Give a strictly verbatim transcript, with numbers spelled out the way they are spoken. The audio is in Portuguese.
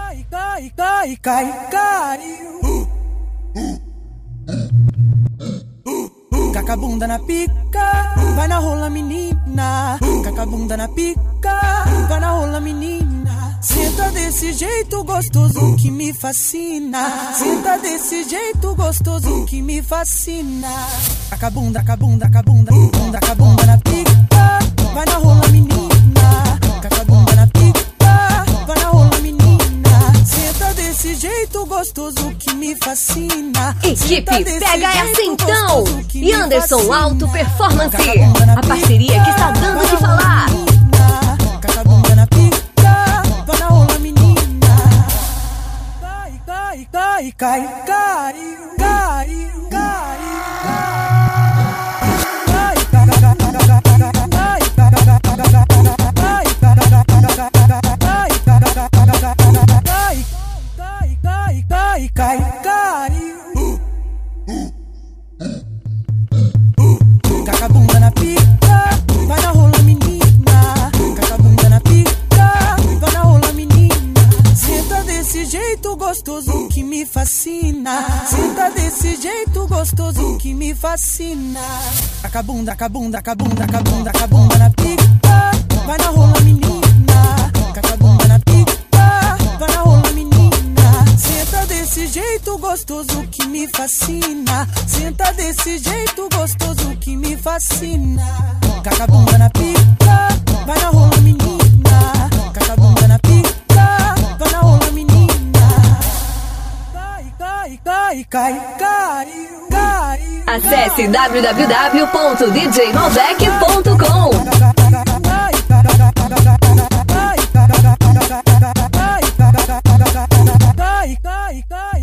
Cai, cai, cai, cai, caiu. Caca a bunda na pica, vai na rola menina. Caca a bunda na pica, vai na rola menina. Senta desse jeito gostoso que me fascina. Senta desse jeito gostoso que me fascina. Caca a bunda, caca a bunda, caca a bunda, bunda, caca a bunda na pica, vai na rola menina. Caca a bunda na pica, vai na rola menina. Senta desse jeito gostoso que me fascina. Equipe Pega Essa Então e Anderson Alto Performance, a parceria que está dando o que falar. Caca a bunda na pica, vai na rola menina. Cai, cai, cai, cai, caiu, caiu, caiu, cai, cai, caiu. Caca a bunda na pica, vai na rola menina. Caca a bunda na pica, vai na rola menina. Senta desse jeito gostoso que me fascina. Senta desse jeito gostoso que me fascina. Caca a bunda, caca a bunda, caca a bunda, caca a bunda, caca a bunda na pica, vai na rola menina. Caca a bunda na pica, vai na rola menina. Senta desse jeito gostoso que me fascina. Senta desse jeito gostoso que me fascina. Caca a bunda na pica, vai na rola menina. Caca a bunda na pica, vai na rola menina. Cai, cai, cai, cai, caiu, caiu. Acesse w w w ponto d j malbec ponto com. Cai, cai, cai.